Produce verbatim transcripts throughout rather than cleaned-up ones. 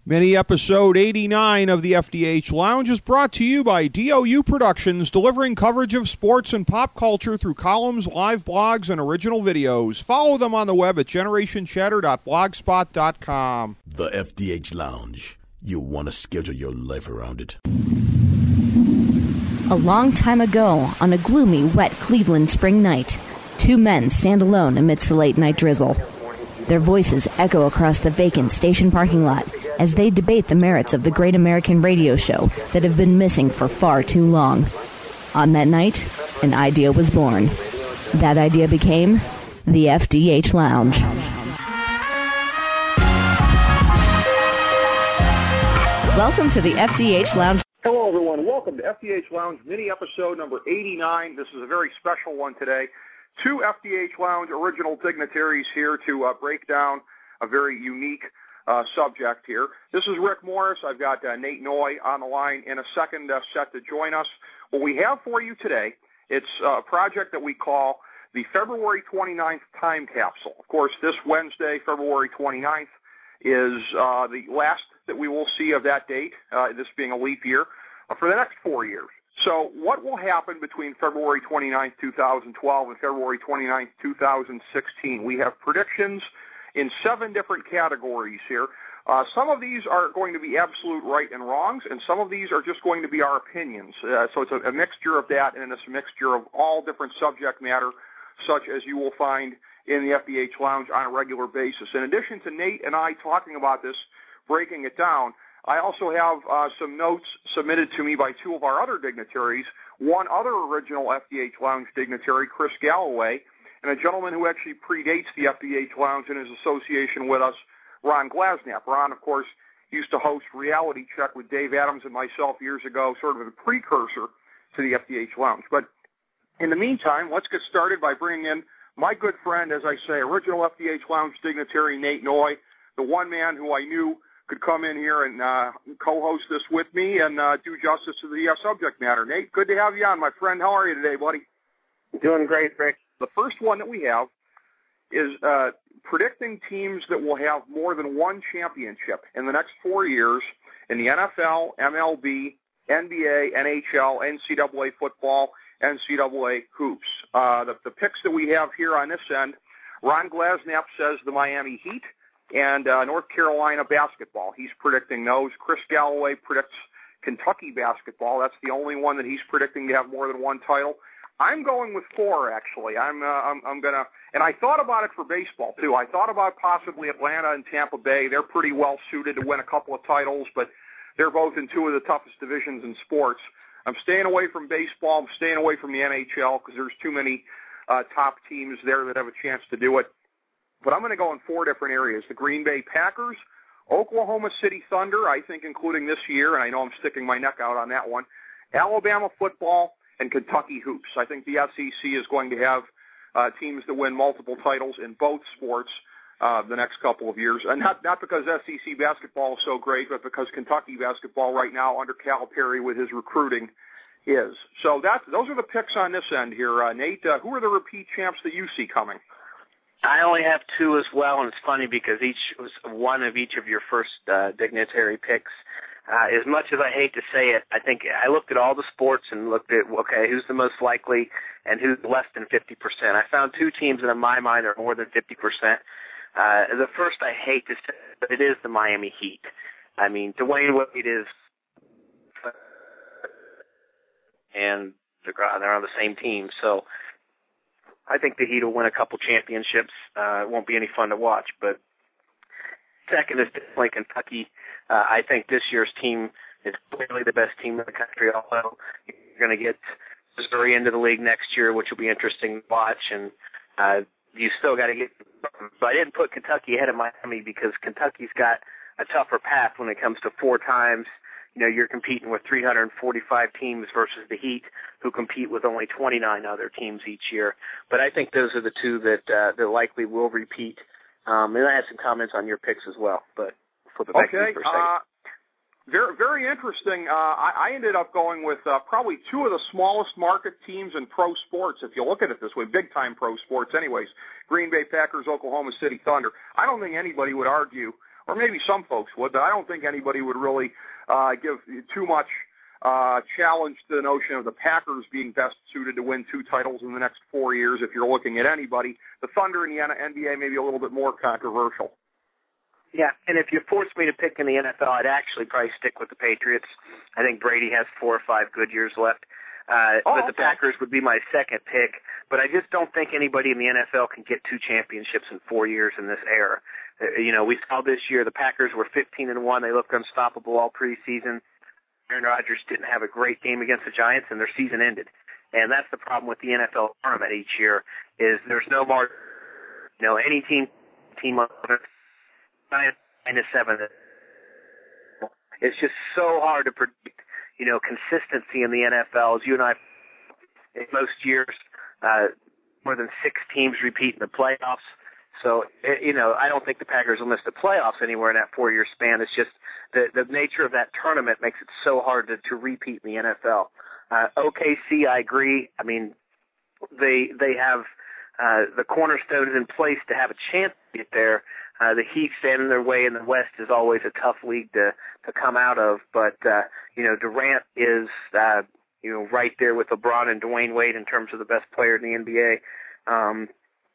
Mini episode eighty-nine of the F D H Lounge is brought to you by D O U Productions, delivering coverage of sports and pop culture through columns, live blogs, and original videos. Follow them on the web at generation chatter dot blogspot dot com. The F D H Lounge. You want to schedule your life around it. A long time ago, on a gloomy, wet Cleveland spring night, two men stand alone amidst the late-night drizzle. Their voices echo across the vacant station parking lot as they debate the merits of the great American radio show that have been missing for far too long. On that night, an idea was born. That idea became the F D H Lounge. Welcome to the F D H Lounge. Hello, everyone. Welcome to F D H Lounge mini episode number eighty-nine. This is a very special one today. Two F D H Lounge original dignitaries here to uh, break down a very unique uh, subject here. This is Rick Morris. I've got uh, Nate Noy on the line in a second uh, set to join us. What we have for you today, it's uh, a project that we call the February twenty-ninth Time Capsule. Of course, this Wednesday, February twenty-ninth, is uh, the last that we will see of that date, uh, this being a leap year, uh, for the next four years. So what will happen between February twenty-ninth, two thousand twelve and February twenty-ninth, two thousand sixteen? We have predictions in seven different categories here. Uh, some of these are going to be absolute right and wrongs, and some of these are just going to be our opinions. Uh, so it's a, a mixture of that, and it's a mixture of all different subject matter, such as you will find in the F D H Lounge on a regular basis. In addition to Nate and I talking about this, breaking it down, I also have uh, some notes submitted to me by two of our other dignitaries, one other original F D H Lounge dignitary, Chris Galloway, and a gentleman who actually predates the F D H Lounge in his association with us, Ron Glasnap. Ron, of course, used to host Reality Check with Dave Adams and myself years ago, sort of a precursor to the F D H Lounge. But in the meantime, let's get started by bringing in my good friend, as I say, original F D H Lounge dignitary Nate Noy, the one man who I knew could come in here and uh, co-host this with me and uh, do justice to the uh, subject matter. Nate, good to have you on, my friend. How are you today, buddy? Doing great, Rick. The first one that we have is uh, predicting teams that will have more than one championship in the next four years in the N F L, M L B, N B A, N H L, N C double A football, N C double A hoops. Uh, the, the picks that we have here on this end, Ron Glasnap says the Miami Heat and uh, North Carolina basketball. He's predicting those. Chris Galloway predicts Kentucky basketball. That's the only one that he's predicting to have more than one title. I'm going with four, actually. I'm uh, I'm, I'm going to, and I thought about it for baseball, too. I thought about possibly Atlanta and Tampa Bay. They're pretty well suited to win a couple of titles, but they're both in two of the toughest divisions in sports. I'm staying away from baseball. I'm staying away from the N H L because there's too many uh, top teams there that have a chance to do it. But I'm going to go in four different areas. The Green Bay Packers, Oklahoma City Thunder, I think including this year, and I know I'm sticking my neck out on that one, Alabama football, and Kentucky hoops. I think the S E C is going to have uh, teams that win multiple titles in both sports uh, the next couple of years. And not, not because S E C basketball is so great, but because Kentucky basketball right now under Calipari with his recruiting is. So that, those are the picks on this end here. Uh, Nate, uh, who are the repeat champs that you see coming? I only have two as well, and it's funny because each was one of each of your first uh, dignitary picks. Uh, as much as I hate to say it, I think I looked at all the sports and looked at, okay, who's the most likely and who's less than fifty percent. I found two teams that in my mind are more than fifty percent. Uh, the first I hate to say, but it is the Miami Heat. I mean, Dwayne Wade is, and they're on the same team, so I think the Heat will win a couple championships. Uh, it won't be any fun to watch, but second is definitely Kentucky. Uh, I think this year's team is clearly the best team in the country, although you're going to get Missouri into the league next year, which will be interesting to watch, and uh, you still got to get – so I didn't put Kentucky ahead of Miami because Kentucky's got a tougher path when it comes to four times. You know, you're competing with three hundred forty-five teams versus the Heat, who compete with only twenty-nine other teams each year. But I think those are the two that uh, that likely will repeat. Um, and I have some comments on your picks as well, but flip it back okay. to you for a second. Uh, very, very interesting. Uh, I, I ended up going with uh, probably two of the smallest market teams in pro sports, if you look at it this way, big-time pro sports anyways, Green Bay Packers, Oklahoma City Thunder. I don't think anybody would argue or maybe some folks would, but I don't think anybody would really uh, give too much uh, challenge to the notion of the Packers being best suited to win two titles in the next four years if you're looking at anybody. The Thunder in the N B A may be a little bit more controversial. Yeah, and if you force me to pick in the N F L, I'd actually probably stick with the Patriots. I think Brady has four or five good years left. Uh, oh, but the okay. Packers would be my second pick. But I just don't think anybody in the N F L can get two championships in four years in this era. Uh, you know, we saw this year the Packers were fifteen and one. They looked unstoppable all preseason. Aaron Rodgers didn't have a great game against the Giants, and their season ended. And that's the problem with the N F L tournament each year is there's no more, you know, any team, team minus seven. It's just so hard to predict, you know, consistency in the N F L. As you and I, in most years, uh, more than six teams repeat in the playoffs. So, you know, I don't think the Packers will miss the playoffs anywhere in that four-year span. It's just the, the nature of that tournament makes it so hard to, to repeat in the N F L. Uh, O K C, I agree. I mean, they they have uh, the cornerstones in place to have a chance to get there. Uh, the Heat standing their way in the West is always a tough league to, to come out of. But, uh, you know, Durant is, uh, you know, right there with LeBron and Dwayne Wade in terms of the best player in the N B A. Um,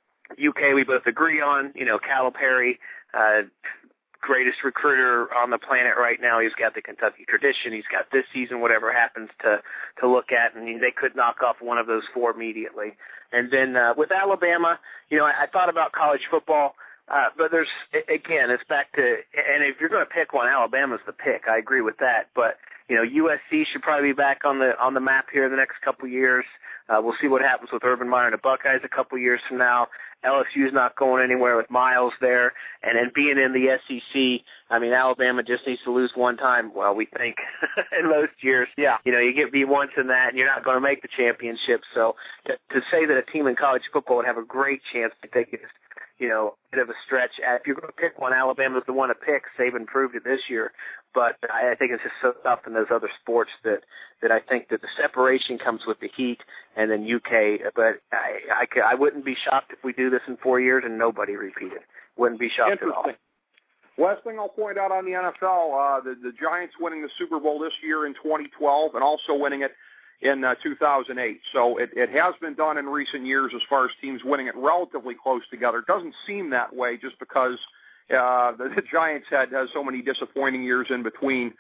U K, we both agree on, you know, Calipari, uh, greatest recruiter on the planet right now. He's got the Kentucky tradition. He's got this season, whatever happens to, to look at, and they could knock off one of those four immediately. And then uh, with Alabama, you know, I, I thought about college football. Uh, but there's, again, it's back to, and if you're going to pick one, Alabama's the pick. I agree with that. But, you know, U S C should probably be back on the on the map here in the next couple of years. Uh, we'll see what happens with Urban Meyer and the Buckeyes a couple of years from now. L S U's not going anywhere with Miles there. And then being in the S E C, I mean, Alabama just needs to lose one time. Well, we think in most years. Yeah. You know, you get beat once in that, and you're not going to make the championship. So to, to say that a team in college football would have a great chance, I think is, you know, a bit of a stretch. If you're going to pick one, Alabama's the one to pick. Saban proved it this year. But I think it's just so tough in those other sports that, that I think that the separation comes with the Heat and then U K. But I, I, I wouldn't be shocked if we do this in four years and nobody repeated. Wouldn't be shocked at all. Last thing I'll point out on the N F L, uh, the, the Giants winning the Super Bowl this year in twenty twelve and also winning it in uh, two thousand eight. So it, it has been done in recent years as far as teams winning it relatively close together. It doesn't seem that way just because uh, the, the Giants had uh, so many disappointing years in between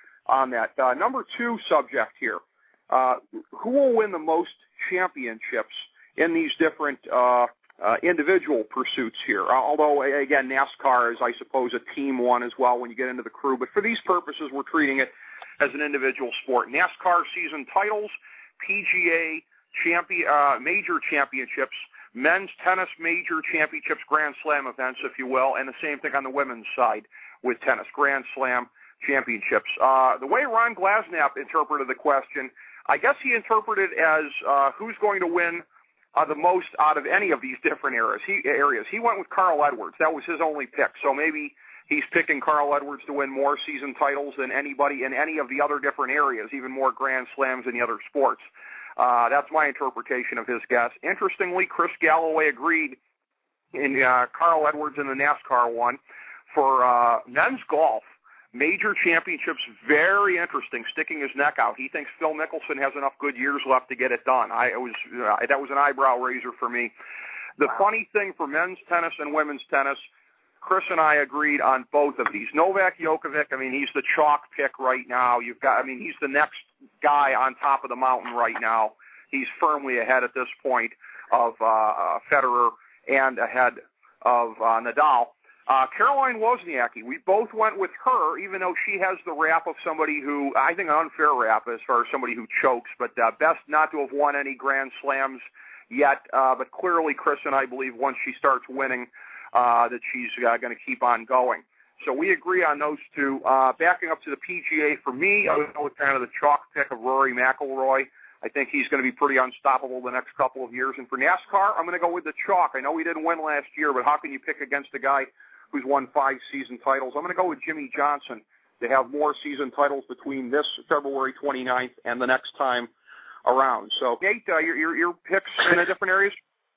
on that. Uh, number two subject here, uh, who will win the most championships in these different uh, uh, individual pursuits here? Although, again, NASCAR is, I suppose, a team one as well when you get into the crew. But for these purposes, we're treating it as an individual sport. NASCAR season titles, P G A champion, uh, major championships, men's tennis major championships, Grand Slam events, if you will, and the same thing on the women's side with tennis, Grand Slam championships. Uh, the way Ron Glasnap interpreted the question, I guess he interpreted as uh, who's going to win uh, the most out of any of these different areas. He, areas. He went with Carl Edwards. That was his only pick. So maybe he's picking Carl Edwards to win more season titles than anybody in any of the other different areas, even more Grand Slams in the other sports. Uh, that's my interpretation of his guess. Interestingly, Chris Galloway agreed in uh, Carl Edwards in the NASCAR one. For uh, men's golf, major championships, very interesting, sticking his neck out. He thinks Phil Mickelson has enough good years left to get it done. I it was uh, That was an eyebrow raiser for me. The funny thing for men's tennis and women's tennis, Chris and I agreed on both of these. Novak Djokovic, I mean, he's the chalk pick right now. You've got, I mean, he's the next guy on top of the mountain right now. He's firmly ahead at this point of uh, Federer and ahead of uh, Nadal. Uh, Caroline Wozniacki, we both went with her, even though she has the rap of somebody who, I think an unfair rap as far as somebody who chokes, but uh, best not to have won any Grand Slams yet. Uh, but clearly, Chris and I believe once she starts winning, Uh, that she's uh, going to keep on going. So we agree on those two. Uh, backing up to the P G A, for me, I would go with kind of the chalk pick of Rory McIlroy. I think he's going to be pretty unstoppable the next couple of years. And for NASCAR, I'm going to go with the chalk. I know he didn't win last year, but how can you pick against a guy who's won five season titles? I'm going to go with Jimmy Johnson to have more season titles between this February twenty-ninth and the next time around. So, Nate, uh, your, your, your picks in the different areas?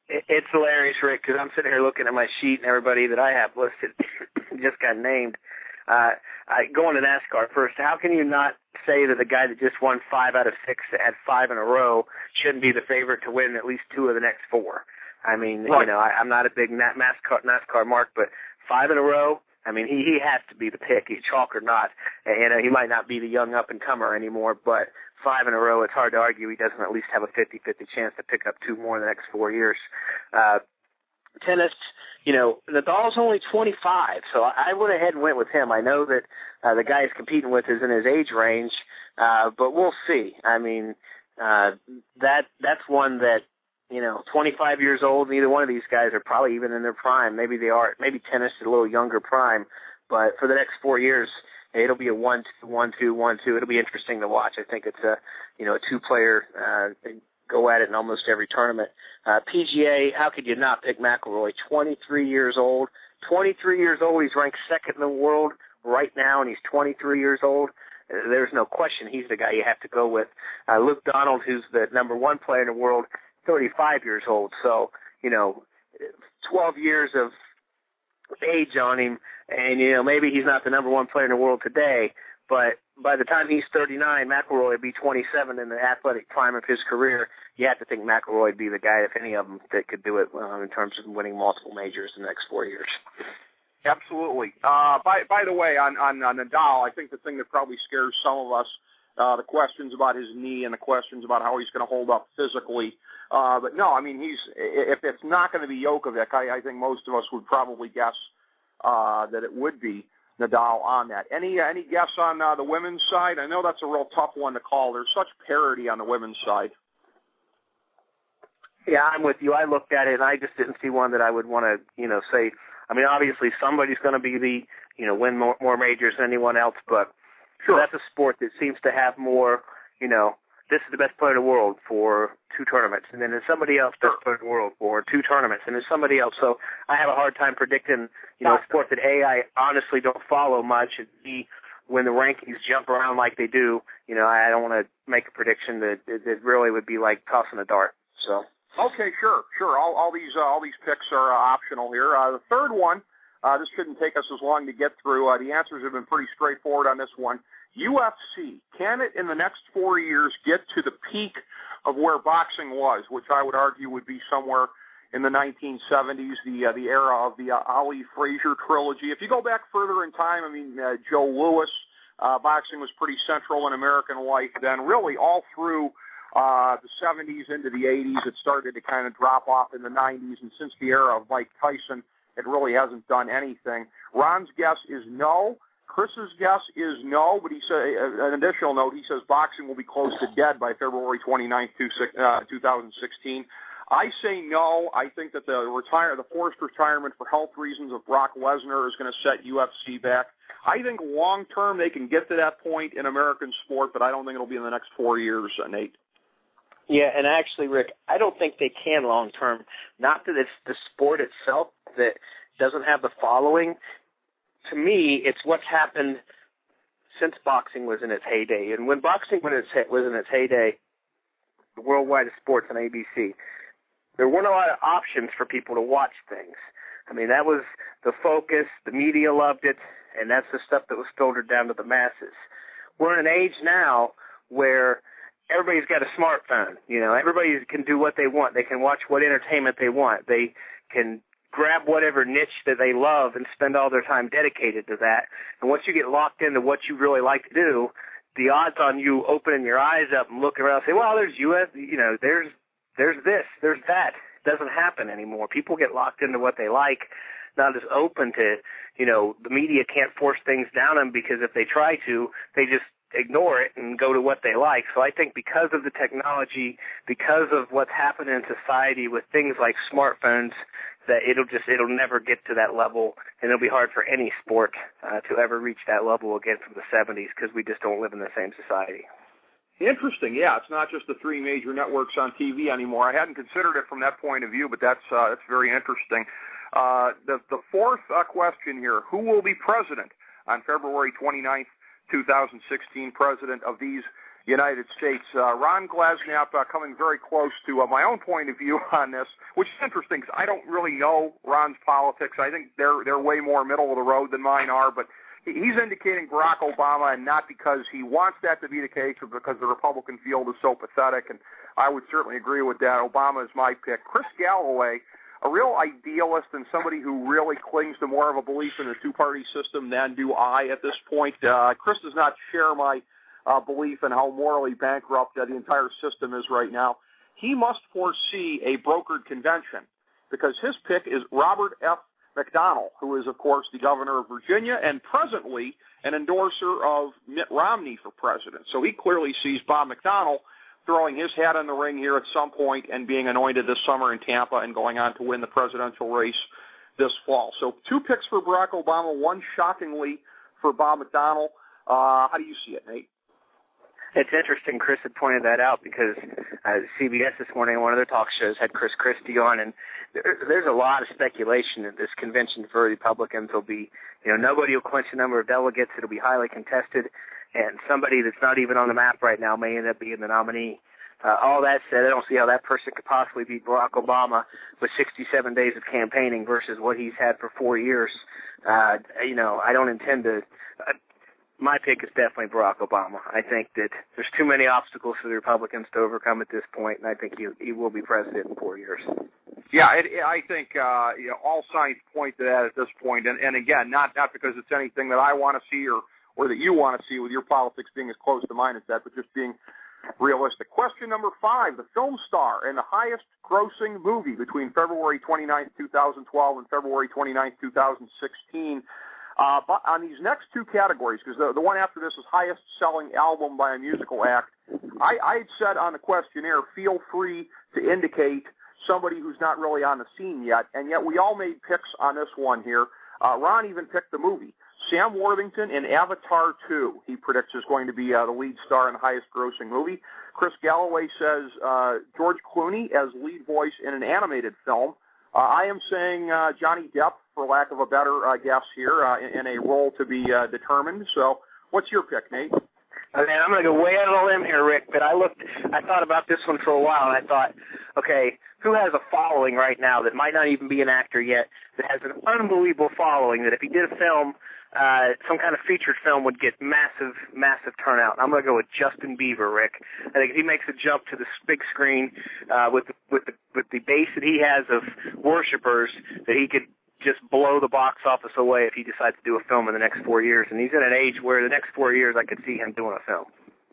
It's hilarious, Rick, because I'm sitting here looking at my sheet and everybody that I have listed just got named. Uh, I, going to NASCAR first, how can you not say that the guy that just won five out of six at five in a row shouldn't be the favorite to win at least two of the next four? I mean, right. you know, I, I'm not a big NASCAR, NASCAR mark, but five in a row, I mean, he, he has to be the pick, he's chalk or not. And uh, he might not be the young up-and-comer anymore, but five in a row, it's hard to argue he doesn't at least have a fifty-fifty chance to pick up two more in the next four years. Uh, tennis, you know, Nadal's only twenty-five, so I went ahead and went with him. I know that uh, the guy he's competing with is in his age range, uh, but we'll see. I mean, uh, that that's one that, you know, twenty-five years old, neither one of these guys are probably even in their prime. Maybe they are. Maybe tennis is a little younger prime, but for the next four years, it'll be a one two, one two, one two. It'll be interesting to watch. I think it's a, you know, a two-player uh, go at it in almost every tournament. Uh, P G A, how could you not pick McIlroy? twenty-three years old. twenty-three years old. He's ranked second in the world right now, and he's twenty-three years old. Uh, there's no question he's the guy you have to go with. Uh, Luke Donald, who's the number one player in the world, thirty-five years old. So, you know, twelve years of age on him, and, you know, maybe he's not the number one player in the world today, but by the time he's thirty-nine, McIlroy would be twenty-seven in the athletic prime of his career. You have to think McIlroy would be the guy, if any of them, that could do it uh, in terms of winning multiple majors in the next four years. Absolutely. Uh, by by the way, on, on, on Nadal, I think the thing that probably scares some of us, uh, the questions about his knee and the questions about how he's going to hold up physically. Uh, but no, I mean, he's if it's not going to be Djokovic, I, I think most of us would probably guess uh, that it would be Nadal on that. Any any guess on uh, the women's side? I know that's a real tough one to call. There's such parity on the women's side. Yeah, I'm with you. I looked at it, and I just didn't see one that I would want to, you know, say. I mean, obviously, somebody's going to be the, you know, win more, more majors than anyone else, but sure. That's a sport that seems to have more, you know, this is the best player in the world for two tournaments, and then there's somebody else best player in the world for two tournaments, and there's somebody else. So I have a hard time predicting, you know, a sport that, A, I honestly don't follow much, and B, when the rankings jump around like they do, you know, I don't want to make a prediction that it really would be like tossing a dart. So. Okay, sure, sure. All, all these uh, all these picks are uh, optional here. Uh, the third one, uh, this shouldn't take us as long to get through. Uh, the answers have been pretty straightforward on this one. U F C, can it in the next four years get to the peak of where boxing was, which I would argue would be somewhere in the nineteen seventies, the uh, the era of the uh, Ali Frazier trilogy? If you go back further in time, I mean, uh, Joe Louis, uh, boxing was pretty central in American life then. Really, all through uh, the seventies into the eighties, it started to kind of drop off in the nineties, and since the era of Mike Tyson, it really hasn't done anything. Ron's guess is no. Chris's guess is no, but he said an additional note. He says boxing will be close to dead by February twenty-ninth, two thousand sixteen. I say no. I think that the retire, the forced retirement for health reasons of Brock Lesnar is going to set U F C back. I think long term they can get to that point in American sport, but I don't think it'll be in the next four years, uh, Nate. Yeah, and actually, Rick, I don't think they can long term. Not that it's the sport itself that doesn't have the following. To me, it's what's happened since boxing was in its heyday. And when boxing was in its heyday, the Worldwide Sports on A B C, there weren't a lot of options for people to watch things. I mean, that was the focus. The media loved it, and that's the stuff that was filtered down to the masses. We're in an age now where everybody's got a smartphone. You know, everybody can do what they want. They can watch what entertainment they want. They can grab whatever niche that they love and spend all their time dedicated to that. And once you get locked into what you really like to do, the odds on you opening your eyes up and looking around and say, well, there's U S, you know, there's there's this, there's that. It doesn't happen anymore. People get locked into what they like, not as open to, you know, the media can't force things down them because if they try to, they just ignore it and go to what they like. So I think because of the technology, because of what's happening in society with things like smartphones, that it'll just, it'll never get to that level, and it'll be hard for any sport uh, to ever reach that level again from the seventies because we just don't live in the same society. Interesting. Yeah, it's not just the three major networks on T V anymore. I hadn't considered it from that point of view, but that's uh, that's very interesting. Uh, the, the fourth uh, question here, who will be president on February twenty-ninth, two thousand sixteen, president of these United States. Uh, Ron Glasnap uh, coming very close to uh, my own point of view on this, which is interesting because I don't really know Ron's politics. I think they're they're way more middle of the road than mine are, but he's indicating Barack Obama, and not because he wants that to be the case, but because the Republican field is so pathetic, and I would certainly agree with that. Obama is my pick. Chris Galloway, a real idealist and somebody who really clings to more of a belief in the two-party system than do I at this point. Uh, Chris does not share my uh, belief in how morally bankrupt uh, the entire system is right now. He must foresee a brokered convention because his pick is Robert F. McDonnell, who is, of course, the governor of Virginia and presently an endorser of Mitt Romney for president. So he clearly sees Bob McDonnell throwing his hat in the ring here at some point and being anointed this summer in Tampa and going on to win the presidential race this fall. So two picks for Barack Obama, one shockingly for Bob McDonnell. Uh, how do you see it, Nate? It's interesting Chris had pointed that out because uh, C B S this morning, one of their talk shows, had Chris Christie on, and there, there's a lot of speculation that this convention for Republicans will be, you know, nobody will clinch the number of delegates. It'll be highly contested, and somebody that's not even on the map right now may end up being the nominee. Uh, all that said, I don't see how that person could possibly beat Barack Obama with sixty-seven days of campaigning versus what he's had for four years. Uh, you know, I don't intend to... Uh, My pick is definitely Barack Obama. I think that there's too many obstacles for the Republicans to overcome at this point, and I think he, he will be president in four years. Yeah, it, it, I think uh, you know, all signs point to that at this point. And, and again, not, not because it's anything that I want to see or, or that you want to see with your politics being as close to mine as that, but just being realistic. Question number five, the film star and the highest grossing movie between February twenty-ninth, two thousand twelve and February twenty-ninth, two thousand sixteen. Uh, but on these next two categories, because the, the one after this is highest selling album by a musical act, I, I had said on the questionnaire, feel free to indicate somebody who's not really on the scene yet, and yet we all made picks on this one here. Uh, Ron even picked the movie. Sam Worthington in Avatar two, he predicts is going to be uh, the lead star in the highest grossing movie. Chris Galloway says uh, George Clooney as lead voice in an animated film. Uh, I am saying uh, Johnny Depp, for lack of a better uh, guess here, uh, in, in a role to be uh, determined. So what's your pick, Nate? Oh, man, I'm going to go way out on a limb here, Rick, but I looked, I thought about this one for a while, and I thought, okay, who has a following right now that might not even be an actor yet, that has an unbelievable following, that if he did a film, uh, some kind of featured film would get massive, massive turnout. I'm going to go with Justin Bieber, Rick. I think if he makes a jump to the big screen uh, with the, with the with the base that he has of worshipers, that he could just blow the box office away if he decides to do a film in the next four years. And he's at an age where the next four years I could see him doing a film.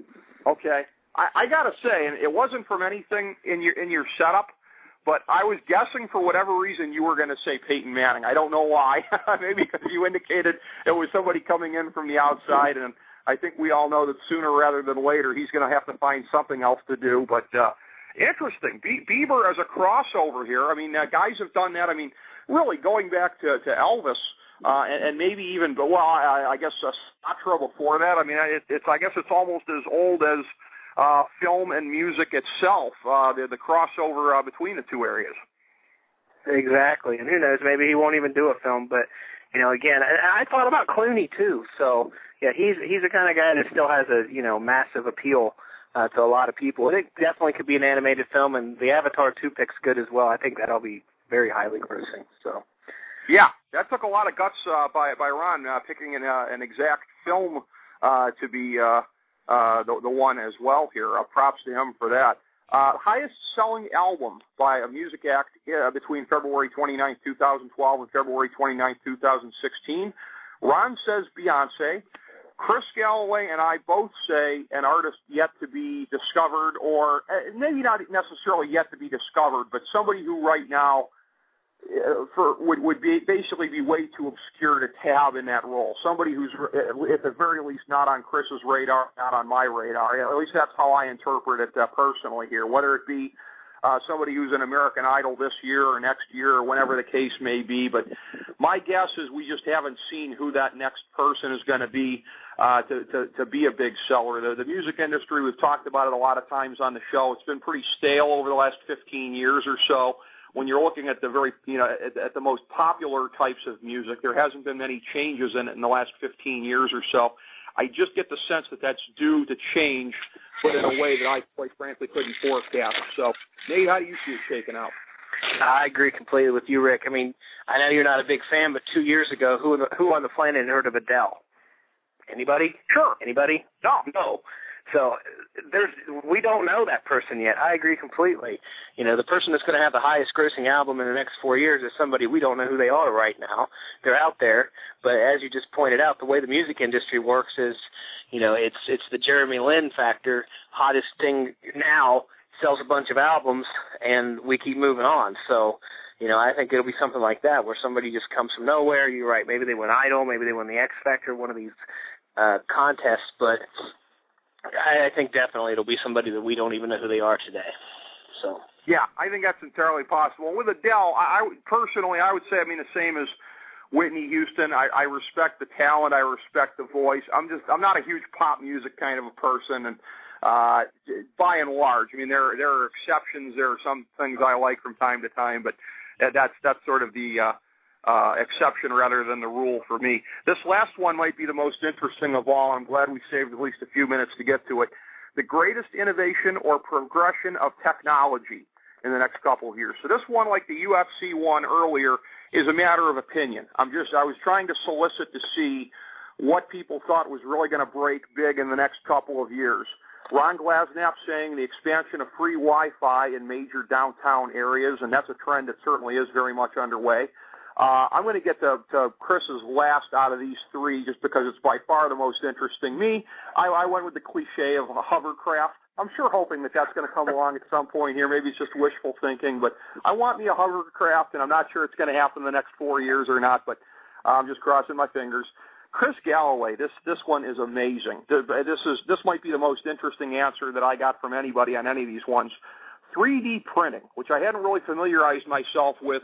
Okay. I, I got to say, and it wasn't from anything in your in your setup, but I was guessing for whatever reason you were going to say Peyton Manning. I don't know why. Maybe because you indicated it was somebody coming in from the outside, and I think we all know that sooner rather than later he's going to have to find something else to do. But uh, interesting. Be- Bieber as a crossover here. I mean, uh, guys have done that. I mean, really going back to, to Elvis uh, and, and maybe even, but well, I, I guess uh, Sinatra before that. I mean, it, it's I guess it's almost as old as Uh, film and music itself, uh, the, the crossover uh, between the two areas. Exactly, and who knows, maybe he won't even do a film, but, you know, again, I, I thought about Clooney, too, so, yeah, he's he's the kind of guy that still has a, you know, massive appeal uh, to a lot of people. It definitely could be an animated film, and the Avatar two pick's good as well. I think that'll be very highly grossing, so. Yeah, that took a lot of guts uh, by, by Ron, uh, picking an, uh, an exact film uh, to be... Uh, Uh, the, the one as well here. Uh, props to him for that. Uh, highest selling album by a music act uh, between February twenty-ninth, two thousand twelve and February twenty-ninth, two thousand sixteen. Ron says Beyonce. Chris Galloway and I both say an artist yet to be discovered, or uh, maybe not necessarily yet to be discovered, but somebody who right now Uh, for would would be basically be way too obscure to tab in that role. Somebody who's at the very least not on Chris's radar, not on my radar. At least that's how I interpret it uh, personally here. Whether it be uh, somebody who's an American Idol this year or next year or whenever the case may be, but my guess is we just haven't seen who that next person is going to be uh, to, to to be a big seller. The, the music industry, we've talked about it a lot of times on the show. It's been pretty stale over the last fifteen years or so. When you're looking at the very, you know, at, at the most popular types of music, there hasn't been many changes in it in the last fifteen years or so. I just get the sense that that's due to change but in a way that I, quite frankly, couldn't forecast. So, Nate, how do you see it shaking out? I agree completely with you, Rick. I mean, I know you're not a big fan, but two years ago, who, who on the planet had heard of Adele? Anybody? Sure. Anybody? No. No. So there's we don't know that person yet. I agree completely. You know, the person that's going to have the highest grossing album in the next four years is somebody we don't know who they are right now. They're out there, but as you just pointed out, the way the music industry works is, you know, it's it's the Jeremy Lin factor. Hottest thing now, sells a bunch of albums, and we keep moving on. So, you know, I think it'll be something like that where somebody just comes from nowhere. You're right. Maybe they win Idol. Maybe they win the X Factor, one of these uh, contests, but I think definitely it'll be somebody that we don't even know who they are today. So yeah, I think that's entirely possible. And with Adele, I, I personally, I would say, I mean, the same as Whitney Houston. I, I respect the talent. I respect the voice. I'm just, I'm not a huge pop music kind of a person, and uh, by and large, I mean, there there are exceptions. There are some things I like from time to time, but that, that's that's sort of the uh, Uh, exception rather than the rule for me. This last one might be the most interesting of all. I'm glad we saved at least a few minutes to get to it. The greatest innovation or progression of technology in the next couple of years. So this one, like the U F C one earlier, is a matter of opinion. I'm just, I was trying to solicit to see what people thought was really going to break big in the next couple of years. Ron Glasnap saying the expansion of free Wi-Fi in major downtown areas, and that's a trend that certainly is very much underway. Uh, I'm going to get to, to Chris's last out of these three just because it's by far the most interesting. Me, I, I went with the cliche of a hovercraft. I'm sure hoping that that's going to come along at some point here. Maybe it's just wishful thinking, but I want me a hovercraft, and I'm not sure it's going to happen in the next four years or not, but I'm just crossing my fingers. Chris Galloway, this this one is amazing. This is this might be the most interesting answer that I got from anybody on any of these ones. three D printing, which I hadn't really familiarized myself with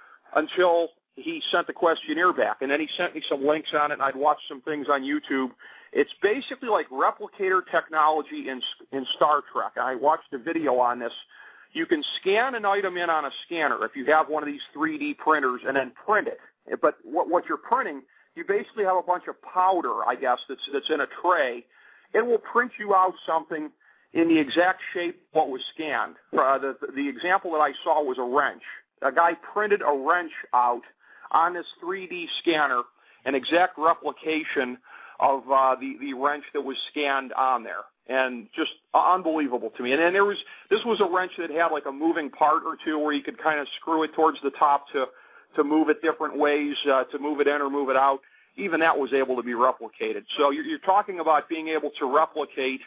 until he sent the questionnaire back, and then he sent me some links on it, and I'd watched some things on YouTube. It's basically like replicator technology in in Star Trek. I watched a video on this. You can scan an item in on a scanner if you have one of these three D printers and then print it. But what, what you're printing, you basically have a bunch of powder, I guess, that's that's in a tray. It will print you out something in the exact shape what was scanned. Uh, the, the example that I saw was a wrench. A guy printed a wrench out on this three D scanner, an exact replication of uh, the, the wrench that was scanned on there. And just unbelievable to me. And then there was, this was a wrench that had like a moving part or two where you could kind of screw it towards the top to, to move it different ways, uh, to move it in or move it out. Even that was able to be replicated. So you're, you're talking about being able to replicate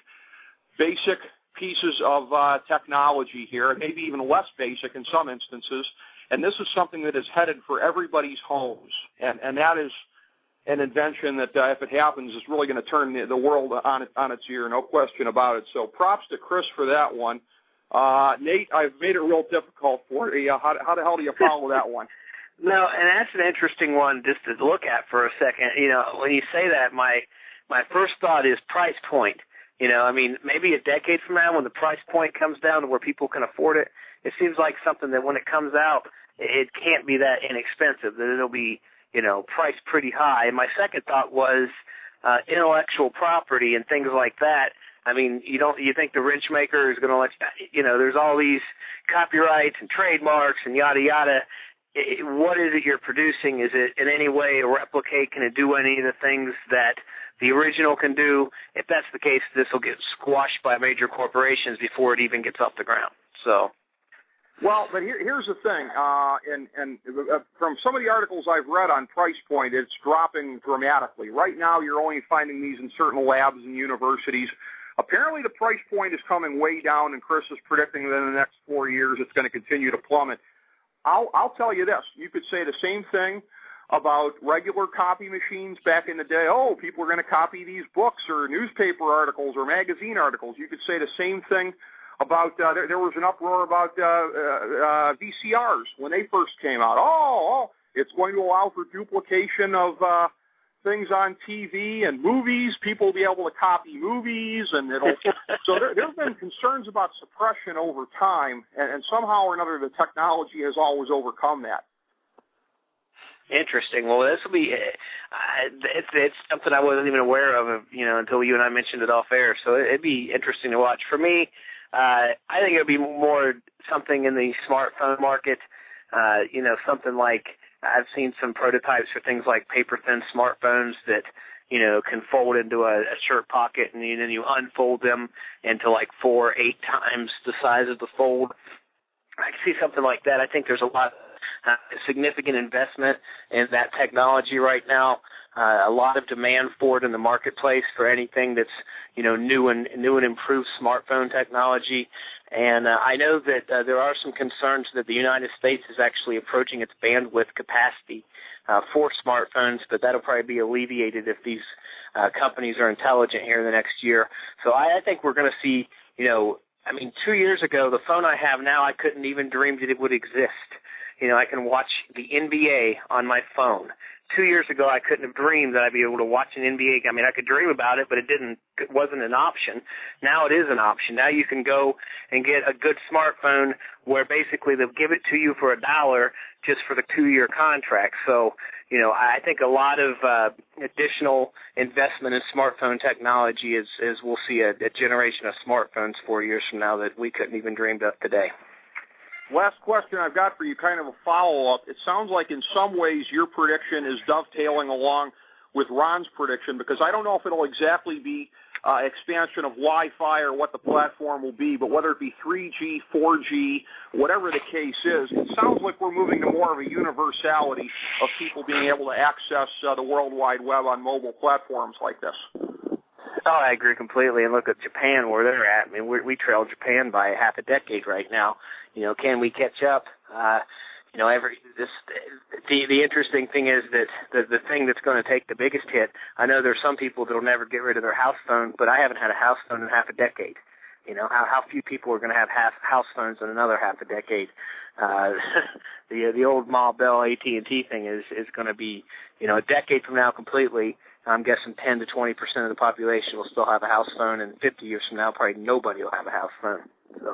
basic pieces of uh, technology here, maybe even less basic in some instances. And this is something that is headed for everybody's homes. And, and that is an invention that, uh, if it happens, is really going to turn the, the world on, on its ear, no question about it. So props to Chris for that one. Uh, Nate, I've made it real difficult for you. How, how the hell do you follow that one? No, and that's an interesting one just to look at for a second. You know, when you say that, my my first thought is price point. You know, I mean, maybe a decade from now when the price point comes down to where people can afford it, it seems like something that when it comes out, it can't be that inexpensive, that it'll be, you know, priced pretty high. And my second thought was uh, intellectual property and things like that. I mean, you don't, you think the wrench maker is going to let you, you know, there's all these copyrights and trademarks and yada, yada. It, what is it you're producing? Is it in any way a replicate? Can it do any of the things that the original can do? If that's the case, this will get squashed by major corporations before it even gets off the ground. So, well, but here, here's the thing, uh, and, and uh, from some of the articles I've read on price point, it's dropping dramatically. Right now, you're only finding these in certain labs and universities. Apparently, the price point is coming way down, and Chris is predicting that in the next four years it's going to continue to plummet. I'll, I'll tell you this. You could say the same thing about regular copy machines back in the day. Oh, people are going to copy these books or newspaper articles or magazine articles. You could say the same thing about, uh, there, there was an uproar about uh, uh, V C Rs when they first came out. Oh, oh it's going to allow for duplication of uh, things on T V and movies. People will be able to copy movies, and it'll. So there, there have been concerns about suppression over time, and, and somehow or another, the technology has always overcome that. Interesting. Well, this will be uh, it's it's something I wasn't even aware of, you know, until you and I mentioned it off air. So it'd be interesting to watch. For me, uh, I think it'd be more something in the smartphone market. Uh, you know, something like I've seen some prototypes for things like paper-thin smartphones that, you know, can fold into a, a shirt pocket, and then you unfold them into like four, eight times the size of the fold. I can see something like that. I think there's a lot of uh, significant investment in that technology right now. Uh, a lot of demand for it in the marketplace for anything that's, you know, new and new and improved smartphone technology. And uh, I know that uh, there are some concerns that the United States is actually approaching its bandwidth capacity uh, for smartphones, but that'll probably be alleviated if these uh, companies are intelligent here in the next year. So I, I think we're going to see, you know, I mean, two years ago, the phone I have now, I couldn't even dream that it would exist. You know, I can watch the N B A on my phone. Two years ago, I couldn't have dreamed that I'd be able to watch an N B A. I mean, I could dream about it, but it didn't. It wasn't an option. Now it is an option. Now you can go and get a good smartphone where basically they'll give it to you for a dollar just for the two-year contract. So, you know, I think a lot of uh, additional investment in smartphone technology is, is we'll see a, a generation of smartphones four years from now that we couldn't even dream of today. Last question I've got for you, kind of a follow-up. It sounds like in some ways your prediction is dovetailing along with Ron's prediction, because I don't know if it'll exactly be uh, expansion of Wi-Fi or what the platform will be, but whether it be three G, four G, whatever the case is, it sounds like we're moving to more of a universality of people being able to access uh, the World Wide Web on mobile platforms like this. Oh, I agree completely. And look at Japan, where they're at. I mean, we we trail Japan by half a decade right now. You know, can we catch up? Uh, you know, every this the the interesting thing is that the the thing that's going to take the biggest hit. I know there's some people that'll never get rid of their house phone, but I haven't had a house phone in half a decade. You know, how how few people are going to have half house phones in another half a decade? Uh, the the old Ma Bell A T and T thing is is going to be, you know, a decade from now completely. I'm guessing ten to twenty percent of the population will still have a house phone, and fifty years from now, probably nobody will have a house phone. So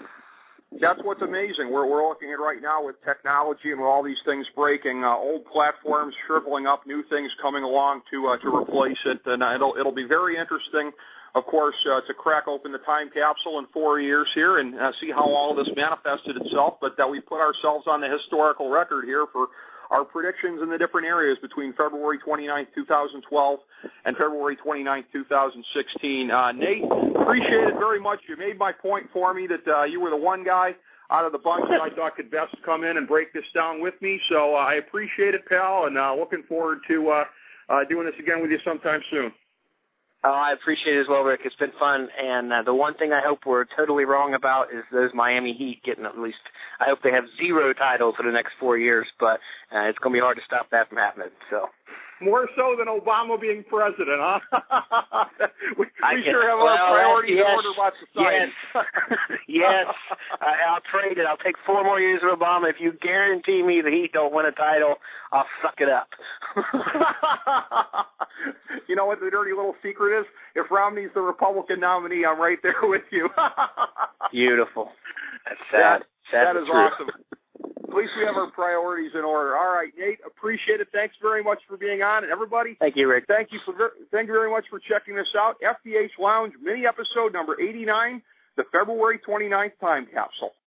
that's what's amazing. We're we're looking at right now with technology and with all these things breaking, uh, old platforms shriveling up, new things coming along to uh, to replace it, and uh, it'll it'll be very interesting, of course, uh, to crack open the time capsule in four years here and uh, see how all of this manifested itself. But that we put ourselves on the historical record here for our predictions in the different areas between February twenty-ninth, two thousand twelve and February twenty-ninth, two thousand sixteen. Uh, Nate, appreciate it very much. You made my point for me that uh, you were the one guy out of the bunch that I thought could best come in and break this down with me. So uh, I appreciate it, pal, and uh, looking forward to uh, uh, doing this again with you sometime soon. Oh, I appreciate it as well, Rick. It's been fun. And uh, the one thing I hope we're totally wrong about is those Miami Heat getting at least, I hope they have zero titles for the next four years, but uh, it's going to be hard to stop that from happening. So more so than Obama being president, huh? we we can, sure have well, our priorities yes, in order about society. Yes, yes. I, I'll trade it. I'll take four more years of Obama. If you guarantee me the Heat don't win a title, I'll suck it up. You know what the dirty little secret is? If Romney's the Republican nominee, I'm right there with you. Beautiful. That's sad. That, sad that is true. awesome. At least we have our priorities in order. All right, Nate, appreciate it. Thanks very much for being on. And everybody, thank you, Rick. Thank you for thank you very much for checking this out. F D H Lounge mini episode number eighty-nine, the February twenty-ninth time capsule.